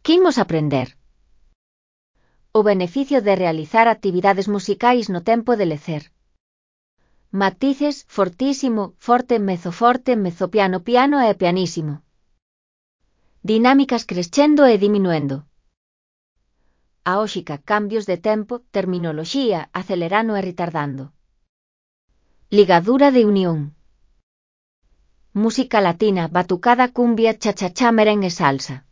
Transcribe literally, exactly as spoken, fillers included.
Quimos aprender. O beneficio de realizar actividades musicais no tempo de lecer. Matices, fortísimo, forte, mezoforte, mezopiano, piano e pianísimo. Dinámicas crescendo e diminuendo. Aóxica, cambios de tempo, terminoloxía, acelerando e retardando. Ligadura de unión. Música latina, batucada, cumbia, cha-cha-cha, merengue, salsa.